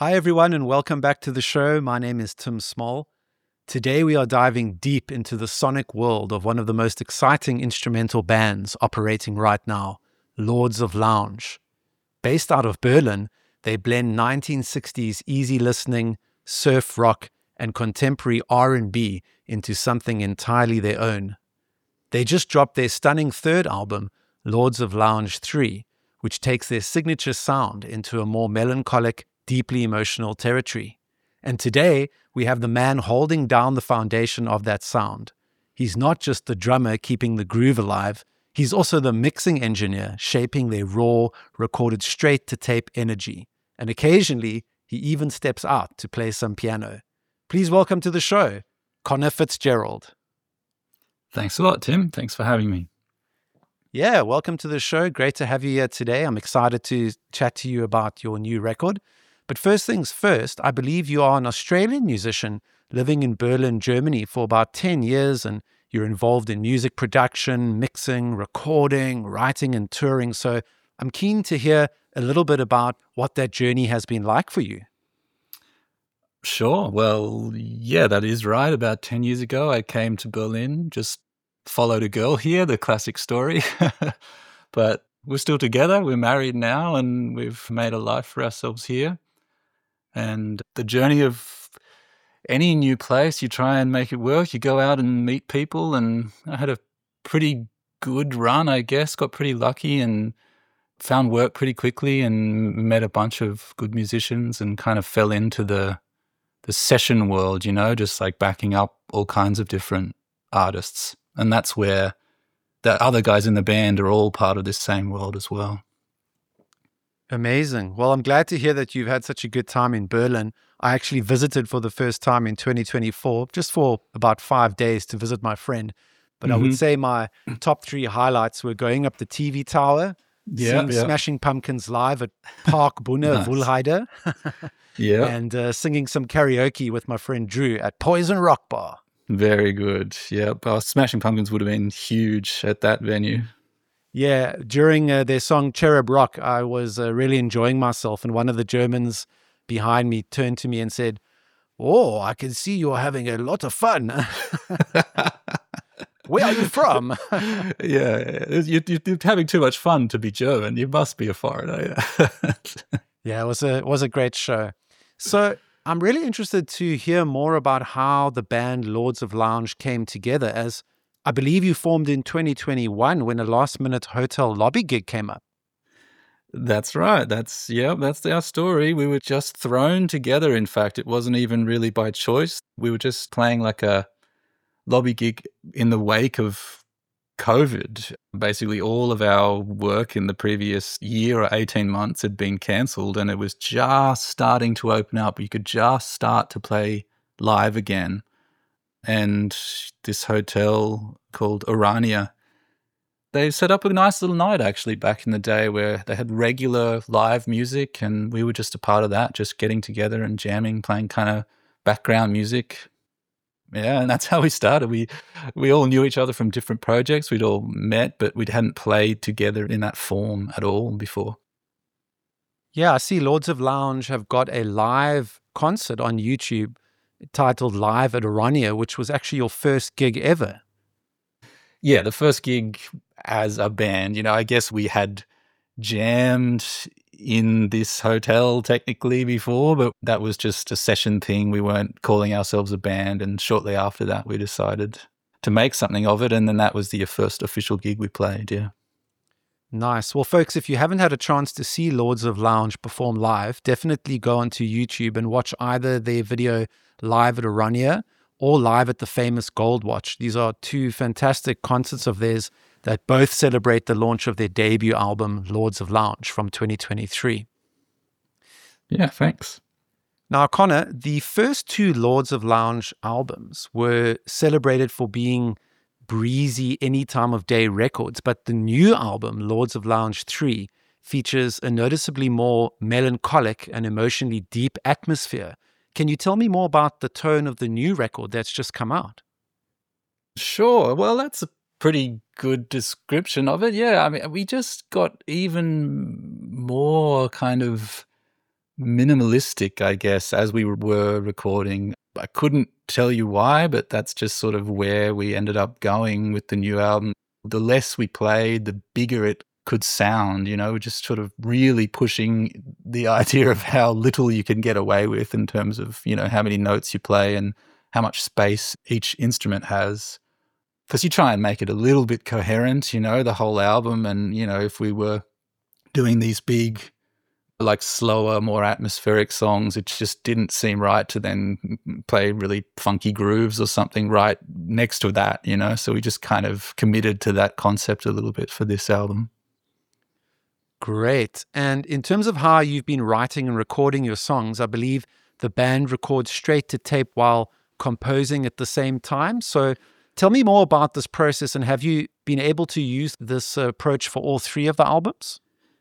Hi, everyone, and welcome back to the show. My name is Tim Small. Today, we are diving deep into the sonic world of one of the most exciting instrumental bands operating right now, Lords of Lounge. Based out of Berlin, they blend 1960s easy listening, surf rock, and contemporary R&B into something entirely their own. They just dropped their stunning third album, Lords of Lounge 3, which takes their signature sound into a more melancholic, deeply emotional territory. And today, we have the man holding down the foundation of that sound. He's not just the drummer keeping the groove alive, he's also the mixing engineer shaping their raw, recorded straight-to-tape energy. And occasionally, he even steps out to play some piano. Please welcome to the show, Connor Fitzgerald. Thanks a lot, Tim. Thanks for having me. Yeah, welcome to the show. Great to have you here today. I'm excited to chat to you about your new record. But first things first, I believe you are an Australian musician living in Berlin, Germany for about 10 years, and you're involved in music production, mixing, recording, writing, and touring. So I'm keen to hear a little bit about what that journey has been like for you. Sure. Well, yeah, that is right. About 10 years ago, I came to Berlin, just followed a girl here, the classic story. But we're still together. We're married now, and we've made a life for ourselves here. And the journey of any new place, you try and make it work. You go out and meet people, and I had a pretty good run, I guess. Got pretty lucky and found work pretty quickly and met a bunch of good musicians and kind of fell into the session world, just like backing up all kinds of different artists. And that's where the other guys in the band are all part of this same world as well. Amazing. Well, I'm glad to hear that you've had such a good time in Berlin. I actually visited for the first time in 2024, just for about 5 days to visit my friend. But I would say my top 3 highlights were going up the TV tower, seeing Smashing Pumpkins live at Park Bunner Wohlheide, and singing some karaoke with my friend Drew at Poison Rock Bar. Very good. Yeah, Smashing Pumpkins would have been huge at that venue. Yeah, during their song Cherub Rock, I was really enjoying myself, and one of the Germans behind me turned to me and said, "Oh, I can see you're having a lot of fun." Where are you from? You're having too much fun to be German. You must be a foreigner. Yeah, it was a great show. So I'm really interested to hear more about how the band Lords of Lounge came together, as I believe you formed in 2021 when a last-minute hotel lobby gig came up. That's right. That's our story. We were just thrown together. In fact, it wasn't even really by choice. We were just playing like a lobby gig in the wake of COVID. Basically, all of our work in the previous year or 18 months had been cancelled, and it was just starting to open up. You could just start to play live again. And this hotel called Orania, they set up a nice little night actually back in the day where they had regular live music, and we were just a part of that, just getting together and jamming, playing kind of background music. Yeah, and that's how we started. We all knew each other from different projects. We'd all met, but we hadn't played together in that form at all before. Yeah, I see Lords of Lounge have got a live concert on YouTube titled Live at Orania, which was actually your first gig ever. Yeah, the first gig as a band. I guess we had jammed in this hotel technically before, but that was just a session thing. We weren't calling ourselves a band, and shortly after that we decided to make something of it, and then that was the first official gig we played, yeah. Nice. Well, folks, if you haven't had a chance to see Lords of Lounge perform live, definitely go onto YouTube and watch either their video Live at Orania or Live at the famous Gold Watch. These are 2 fantastic concerts of theirs that both celebrate the launch of their debut album, Lords of Lounge, from 2023. Yeah, thanks. Now, Connor, the first 2 Lords of Lounge albums were celebrated for being breezy, any time of day records, but the new album, Lords of Lounge 3, features a noticeably more melancholic and emotionally deep atmosphere. Can you tell me more about the tone of the new record that's just come out? Sure. Well, that's a pretty good description of it. Yeah, I mean, we just got even more kind of minimalistic, I guess, as we were recording. I couldn't tell you why, but that's just sort of where we ended up going with the new album. The less we played, the bigger it could sound, just sort of really pushing the idea of how little you can get away with in terms of, how many notes you play and how much space each instrument has. Because you try and make it a little bit coherent, the whole album. And, if we were doing these big, like slower, more atmospheric songs, it just didn't seem right to then play really funky grooves or something right next to that, So we just kind of committed to that concept a little bit for this album. Great. And in terms of how you've been writing and recording your songs, I believe the band records straight to tape while composing at the same time. So tell me more about this process, and have you been able to use this approach for all three of the albums?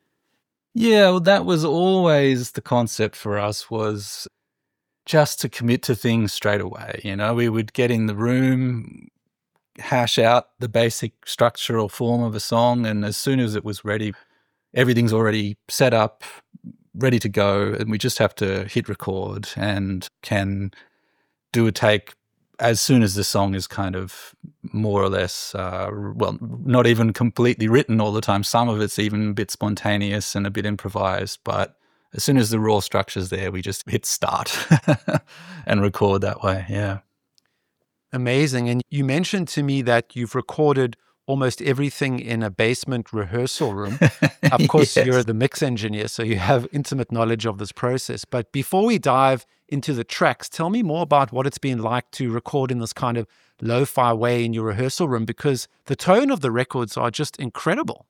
Yeah, well, that was always the concept for us, was just to commit to things straight away. We would get in the room, hash out the basic structure or form of a song, and as soon as it was ready, everything's already set up, ready to go, and we just have to hit record and can do a take as soon as the song is kind of more or less, not even completely written all the time. Some of it's even a bit spontaneous and a bit improvised, but as soon as the raw structure's there, we just hit start and record that way, yeah. Amazing. And you mentioned to me that you've recorded almost everything in a basement rehearsal room. Of course, Yes. You're the mix engineer, so you have intimate knowledge of this process. But before we dive into the tracks, tell me more about what it's been like to record in this kind of lo-fi way in your rehearsal room, because the tone of the records are just incredible.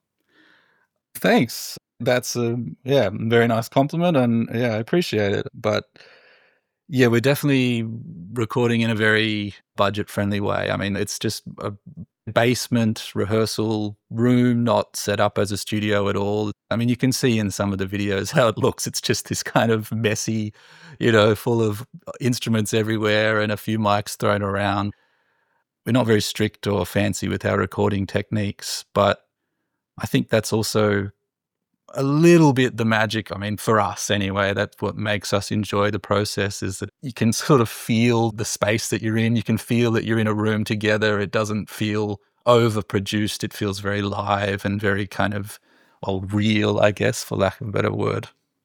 Thanks. That's a very nice compliment, and I appreciate it. But yeah, we're definitely recording in a very budget-friendly way. I mean, it's just a basement rehearsal room, not set up as a studio at all. I mean, you can see in some of the videos how it looks. It's just this kind of messy, full of instruments everywhere and a few mics thrown around. We're not very strict or fancy with our recording techniques, but I think that's also a little bit the magic. I mean, for us anyway, that's what makes us enjoy the process, is that you can sort of feel the space that you're in. You can feel that you're in a room together. It doesn't feel overproduced. It feels very live and very kind of, real, I guess, for lack of a better word.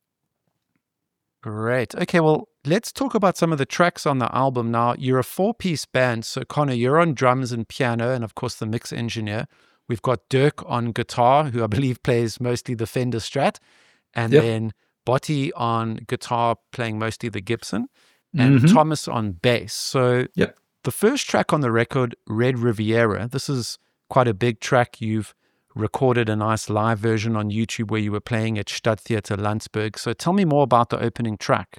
Great. Okay, well, let's talk about some of the tracks on the album. Now, you're a four-piece band, so Connor, you're on drums and piano, and of course the mix engineer. We've got Dirk on guitar, who I believe plays mostly the Fender Strat, and then Botti on guitar, playing mostly the Gibson, and Thomas on bass. So the first track on the record, Red Riviera, this is quite a big track. You've recorded a nice live version on YouTube where you were playing at Stadttheater Landsberg. So tell me more about the opening track.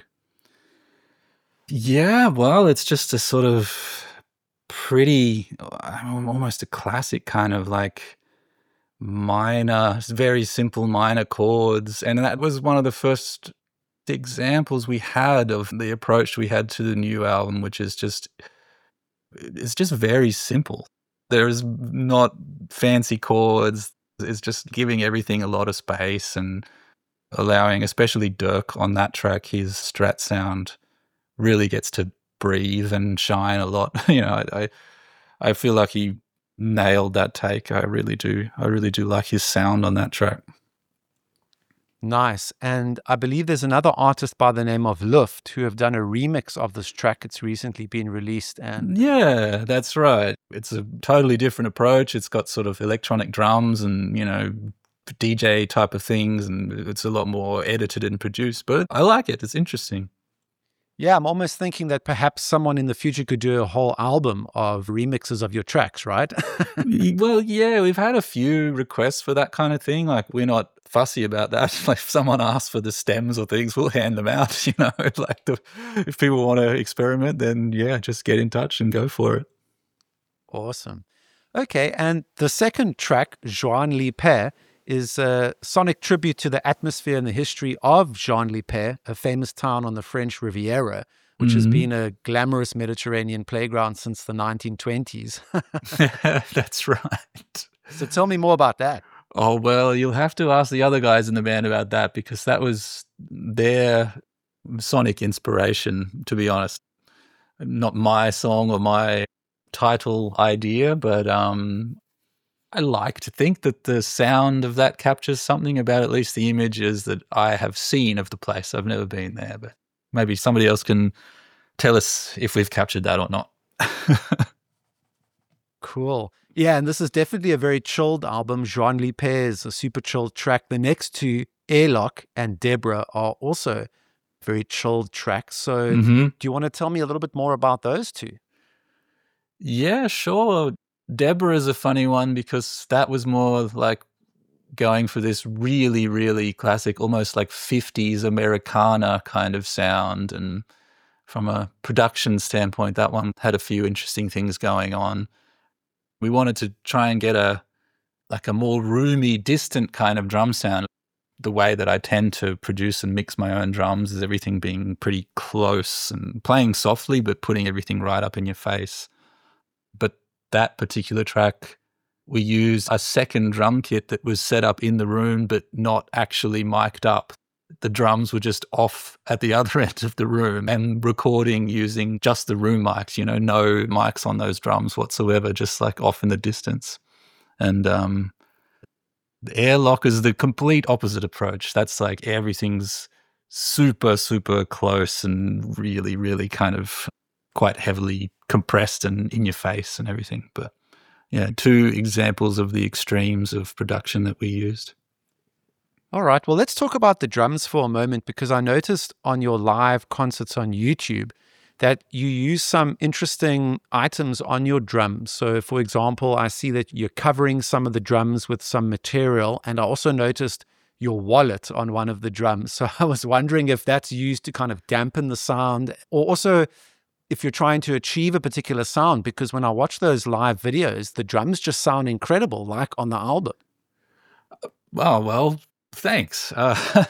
Yeah, well, it's just a sort of pretty, almost a classic kind of like minor, very simple minor chords. And that was one of the first examples we had of the approach we had to the new album, which is it's just very simple. There's not fancy chords. It's just giving everything a lot of space and allowing, especially Dirk on that track, his Strat sound really gets to breathe and shine a lot. I feel like he nailed that take. I really do like his sound on that track. Nice. And I believe there's another artist by the name of Luft who have done a remix of this track. It's recently been released. And yeah, that's right. It's a totally different approach. It's got sort of electronic drums and, DJ type of things, and it's a lot more edited and produced, but I like it. It's interesting. Yeah, I'm almost thinking that perhaps someone in the future could do a whole album of remixes of your tracks, right? Well, yeah, we've had a few requests for that kind of thing. Like, we're not fussy about that. Like, if someone asks for the stems or things, we'll hand them out, if people want to experiment, then yeah, just get in touch and go for it. Awesome. Okay, and the second track, Juan-Li-Père, is a sonic tribute to the atmosphere and the history of Juan-Li-Père, a famous town on the French Riviera, which has been a glamorous Mediterranean playground since the 1920s. That's right. So tell me more about that. Oh, well, you'll have to ask the other guys in the band about that, because that was their sonic inspiration, to be honest. Not my song or my title idea, but I like to think that the sound of that captures something about at least the images that I have seen of the place. I've never been there, but maybe somebody else can tell us if we've captured that or not. Cool. Yeah, and this is definitely a very chilled album. Jean-Louis Pairs, a super chilled track. The next two, Airlock and Deborah, are also very chilled tracks. So do you want to tell me a little bit more about those two? Yeah, sure. Deborah is a funny one because that was more like going for this really, really classic, almost like 50s Americana kind of sound. And from a production standpoint, that one had a few interesting things going on. We wanted to try and get a more roomy, distant kind of drum sound. The way that I tend to produce and mix my own drums is everything being pretty close and playing softly, but putting everything right up in your face. But that particular track, we used a second drum kit that was set up in the room, but not actually mic'd up. The drums were just off at the other end of the room and recording using just the room mics, no mics on those drums whatsoever, just like off in the distance. And the Airlock is the complete opposite approach. That's like everything's super, super close and really, really kind of quite heavily compressed and in your face and everything. But yeah, two examples of the extremes of production that we used. All right. Well, let's talk about the drums for a moment, because I noticed on your live concerts on YouTube that you use some interesting items on your drums. So, for example, I see that you're covering some of the drums with some material, and I also noticed your wallet on one of the drums. So I was wondering if that's used to kind of dampen the sound, or also if you're trying to achieve a particular sound, because when I watch those live videos, the drums just sound incredible, like on the album. Oh, well, thanks. I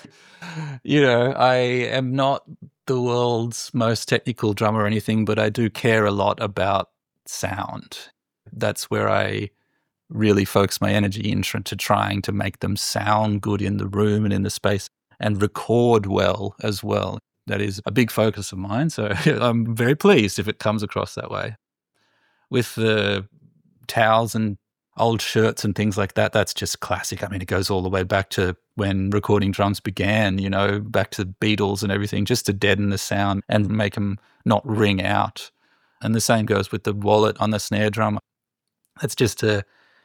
am not the world's most technical drummer or anything, but I do care a lot about sound. That's where I really focus my energy into trying to make them sound good in the room and in the space and record well as well. That is a big focus of mine. So I'm very pleased if it comes across that way. With the towels and old shirts and things like that, that's just classic. I mean, it goes all the way back to when recording drums began, back to the Beatles and everything, just to deaden the sound and make them not ring out. And the same goes with the wallet on the snare drum. That's just a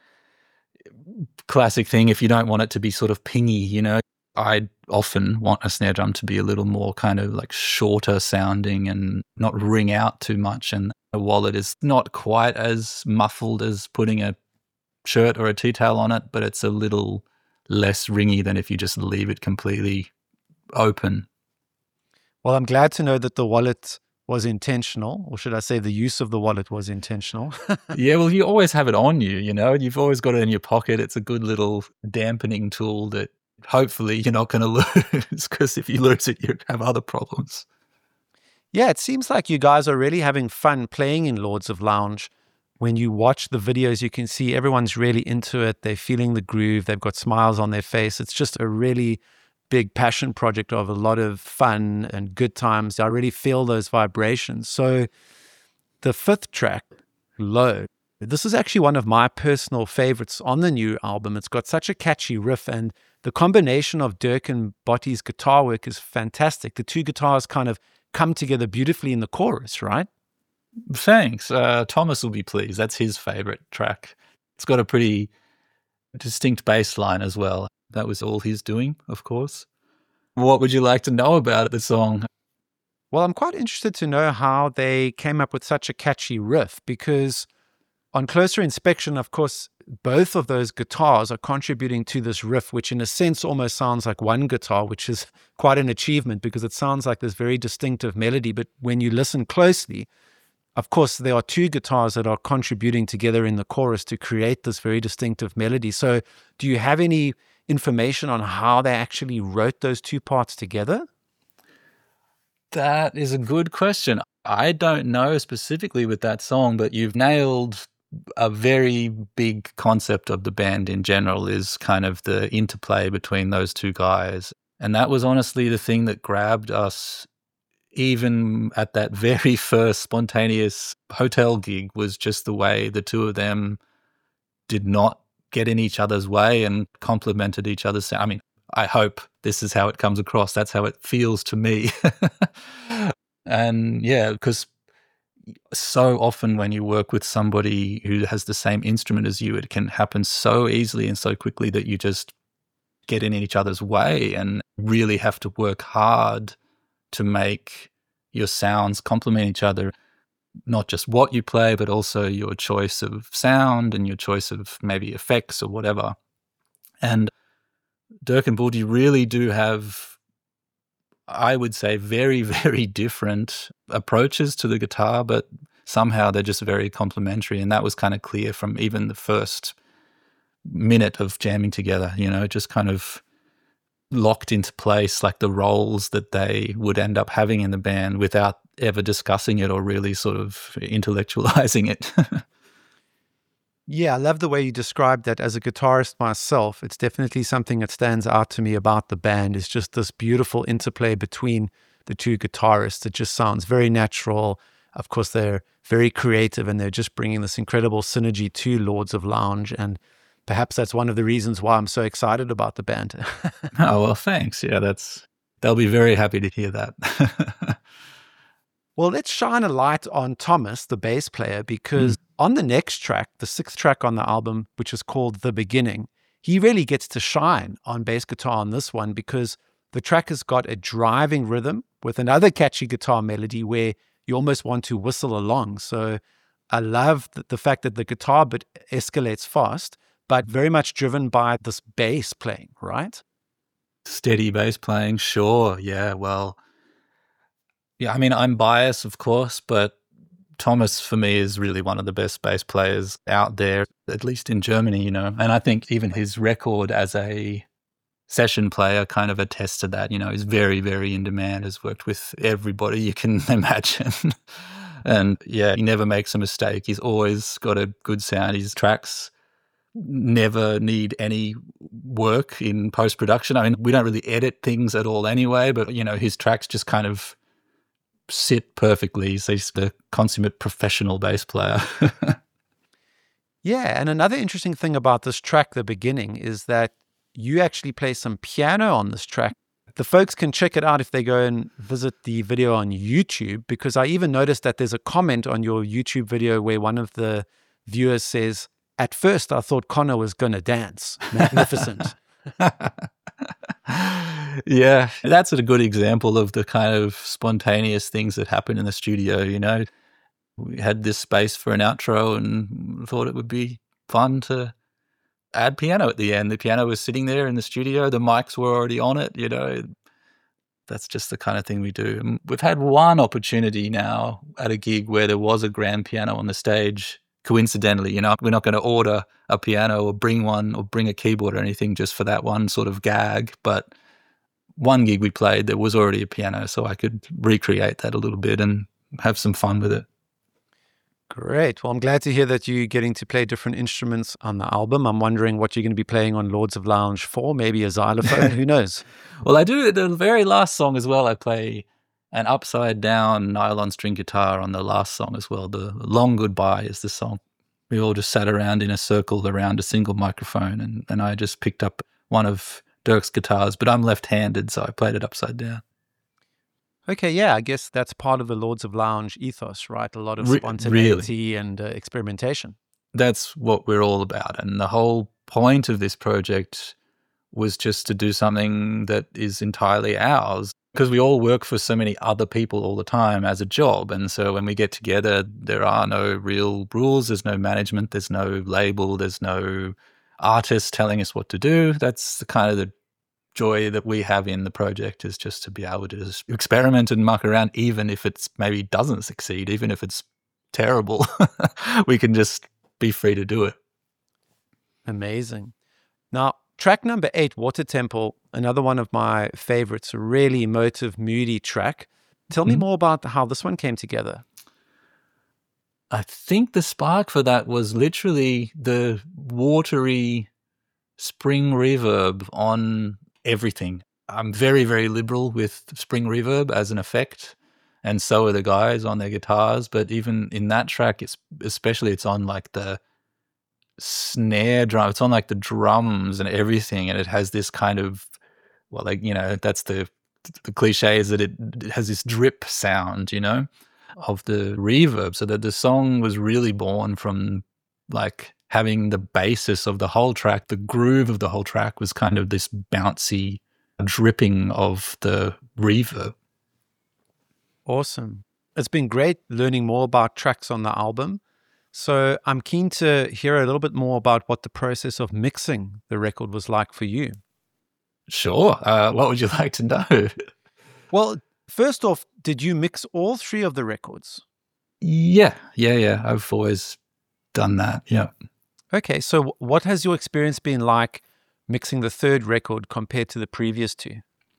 classic thing if you don't want it to be sort of pingy, I often want a snare drum to be a little more kind of like shorter sounding and not ring out too much. And a wallet is not quite as muffled as putting a shirt or a tea towel on it, but it's a little less ringy than if you just leave it completely open. Well, I'm glad to know that the wallet was intentional, or should I say the use of the wallet was intentional. Yeah, well, you always have it on you, you've always got it in your pocket. It's a good little dampening tool that hopefully you're not going to lose, because if you lose it, you have other problems. Yeah, it seems like you guys are really having fun playing in Lords of Lounge. When you watch the videos, you can see everyone's really into it. They're feeling the groove. They've got smiles on their face. It's just a really big passion project of a lot of fun and good times. I really feel those vibrations. So the fifth track, Low, this is actually one of my personal favorites on the new album. It's got such a catchy riff, and the combination of Dirk and Botty's guitar work is fantastic. The two guitars kind of come together beautifully in the chorus, right? Thanks. Thomas will be pleased. That's his favorite track. It's got a pretty distinct bass line as well. That was all he's doing, of course. What would you like to know about the song? Well, I'm quite interested to know how they came up with such a catchy riff, because on closer inspection, of course, both of those guitars are contributing to this riff, which in a sense almost sounds like one guitar, which is quite an achievement because it sounds like this very distinctive melody. But when you listen closely, of course, there are two guitars that are contributing together in the chorus to create this very distinctive melody. So do you have any information on how they actually wrote those two parts together? That is a good question. I don't know specifically with that song, but you've nailed a very big concept of the band in general, is kind of the interplay between those two guys. And that was honestly the thing that grabbed us even at that very first spontaneous hotel gig was just the way the two of them did not get in each other's way and complemented each other's sound. I mean, I hope this is how it comes across. That's how it feels to me. And yeah, because so often when you work with somebody who has the same instrument as you, it can happen so easily and so quickly that you just get in each other's way and really have to work hard to make your sounds complement each other. Not just what you play, but also your choice of sound and your choice of maybe effects or whatever. And Dirk and Baldy really do have, I would say, very, very different approaches to the guitar, but somehow they're just very complementary. And that was kind of clear from even the first minute of jamming together, just kind of locked into place, like the roles that they would end up having in the band without ever discussing it or really sort of intellectualizing it. Yeah, I love the way you described that. As a guitarist myself, it's definitely something that stands out to me about the band, is just this beautiful interplay between the two guitarists. It just sounds very natural. Of course, they're very creative and they're just bringing this incredible synergy to Lords of Lounge. And perhaps that's one of the reasons why I'm so excited about the band. Oh, well, thanks. Yeah, they'll be very happy to hear that. Well, let's shine a light on Thomas, the bass player, because on the next track, the 6th track on the album, which is called The Beginning, he really gets to shine on bass guitar on this one, because the track has got a driving rhythm with another catchy guitar melody where you almost want to whistle along. So I love the fact that the guitar bit escalates fast, but very much driven by this bass playing, right? Steady bass playing, sure. Yeah, well, yeah, I mean, I'm biased, of course, but Thomas, for me, is really one of the best bass players out there, at least in Germany, And I think even his record as a session player kind of attests to that, He's very, very in demand, has worked with everybody you can imagine. And yeah, he never makes a mistake. He's always got a good sound. His tracks never need any work in post-production. I mean, we don't really edit things at all anyway, but, his tracks just kind of sit perfectly. So he's the consummate professional bass player. Yeah, and another interesting thing about this track, The Beginning, is that you actually play some piano on this track. The folks can check it out if they go and visit the video on YouTube, because I even noticed that there's a comment on your YouTube video where one of the viewers says, "At first I thought Connor was going to dance. Magnificent." Yeah, that's a good example of the kind of spontaneous things that happen in the studio, We had this space for an outro and thought it would be fun to add piano at the end. The piano was sitting there in the studio. The mics were already on it, That's just the kind of thing we do. And we've had one opportunity now at a gig where there was a grand piano on the stage. Coincidentally, we're not going to order a piano or bring one or bring a keyboard or anything just for that one sort of gag. But one gig we played, there was already a piano, so I could recreate that a little bit and have some fun with it. Great. Well, I'm glad to hear that you're getting to play different instruments on the album. I'm wondering what you're going to be playing on Lords of Lounge 4, maybe a xylophone, who knows? Well, I do the very last song as well. I play an upside down nylon string guitar on the last song as well. The Long Goodbye is the song. We all just sat around in a circle around a single microphone, and I just picked up one of Dirk's guitars, but I'm left-handed, so I played it upside down. Okay, yeah, I guess that's part of the Lords of Lounge ethos, right? A lot of spontaneity and experimentation. That's what we're all about. And the whole point of this project was just to do something that is entirely ours, because we all work for so many other people all the time as a job. And so when we get together, there are no real rules. There's no management. There's no label. There's no artist telling us what to do. That's the kind of the joy that we have in the project, is just to be able to just experiment and muck around, even if it's maybe doesn't succeed, even if it's terrible. We can just be free to do it. Amazing. Now, track number 8, Water Temple, another one of my favorites, a really emotive, moody track. Tell me more about how this one came together. I think the spark for that was literally the watery spring reverb on everything. I'm very, very liberal with spring reverb as an effect. and so are the guys on their guitars. But even in that track, it's on like the snare drum, it's on like the drums and everything, and it has this kind of, well, like, that's the cliche, is that it has this drip sound, of the reverb, so that the song was really born from like having the basis of the whole track, the groove of the whole track was kind of this bouncy dripping of the reverb. Awesome. It's been great learning more about tracks on the album. So I'm keen to hear a little bit more about what the process of mixing the record was like for you. Sure. What would you like to know? Well, first off, did you mix all 3 of the records? Yeah. I've always done that. Yeah. Okay. So what has your experience been like mixing the 3rd record compared to the previous 2?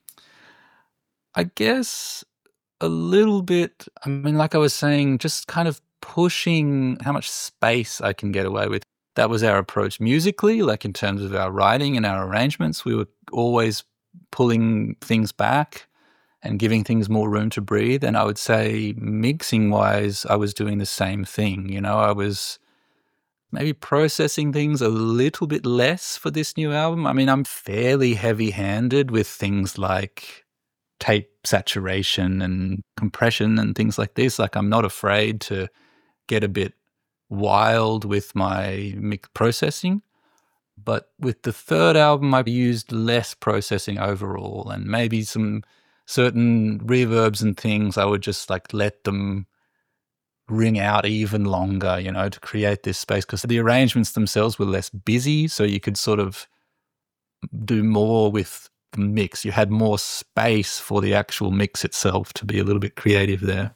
I guess a little bit, I mean, like I was saying, just kind of pushing how much space I can get away with. That was our approach musically, like in terms of our writing and our arrangements. We were always pulling things back and giving things more room to breathe. And I would say mixing-wise, I was doing the same thing. I was maybe processing things a little bit less for this new album. I mean, I'm fairly heavy-handed with things like tape saturation and compression and things like this. Like, I'm not afraid to get a bit wild with my mix processing. But with the 3rd album, I've used less processing overall, and maybe some certain reverbs and things, I would just like let them ring out even longer, to create this space, because the arrangements themselves were less busy, so you could sort of do more with the mix. You had more space for the actual mix itself to be a little bit creative there.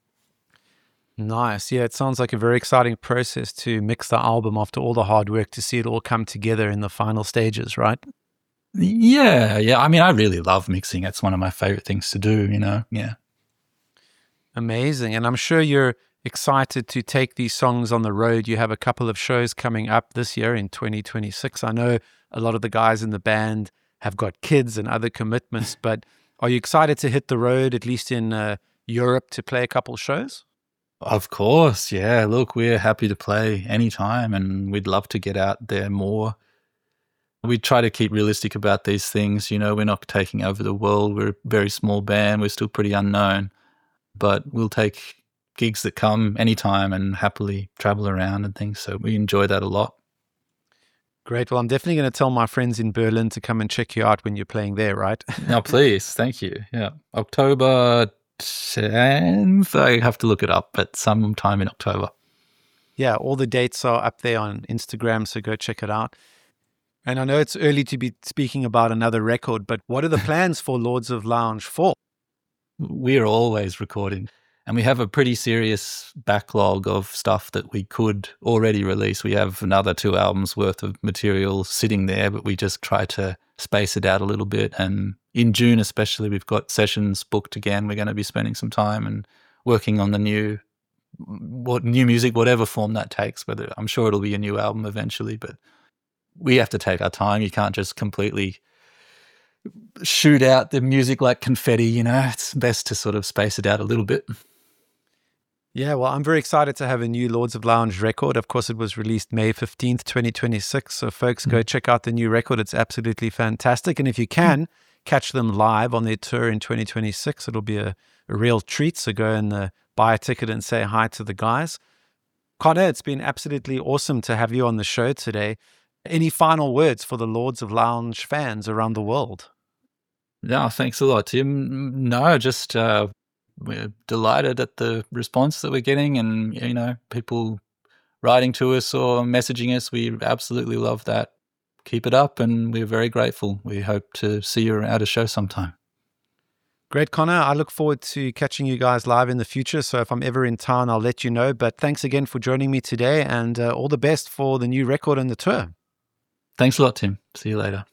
Nice. Yeah, it sounds like a very exciting process to mix the album after all the hard work, to see it all come together in the final stages, right? Yeah. I mean, I really love mixing. It's one of my favorite things to do, Yeah. Amazing. And I'm sure you're excited to take these songs on the road. You have a couple of shows coming up this year in 2026. I know a lot of the guys in the band have got kids and other commitments, but are you excited to hit the road, at least in Europe, to play a couple shows? Of course, yeah. Look, we're happy to play anytime, and we'd love to get out there more. We try to keep realistic about these things. We're not taking over the world. We're a very small band. We're still pretty unknown, but we'll take gigs that come anytime and happily travel around and things. So we enjoy that a lot. Great. Well, I'm definitely going to tell my friends in Berlin to come and check you out when you're playing there, right? No, please. Thank you. Yeah. October 10th. I have to look it up, but sometime in October. Yeah, all the dates are up there on Instagram, so go check it out. And I know it's early to be speaking about another record, but what are the plans for Lords of Lounge 4? We're always recording, and we have a pretty serious backlog of stuff that we could already release. We have another 2 albums worth of material sitting there, but we just try to space it out a little bit. And in June especially, we've got sessions booked again. We're going to be spending some time and working on the new music, whatever form that takes. Whether, I'm sure it'll be a new album eventually, but we have to take our time. You can't just completely shoot out the music like confetti, It's best to sort of space it out a little bit. Yeah, well, I'm very excited to have a new Lords of Lounge record. Of course, it was released May 15th, 2026. So folks, go check out the new record. It's absolutely fantastic. And if you can, catch them live on their tour in 2026. It'll be a real treat. So go and buy a ticket and say hi to the guys. Connor, it's been absolutely awesome to have you on the show today. Any final words for the Lords of Lounge fans around the world? No, thanks a lot, Tim. No, just we're delighted at the response that we're getting, and people writing to us or messaging us. We absolutely love that. Keep it up, and we're very grateful. We hope to see you at a show sometime. Great, Connor. I look forward to catching you guys live in the future. So if I'm ever in town, I'll let you know. But thanks again for joining me today, and all the best for the new record and the tour. Thanks a lot, Tim. See you later.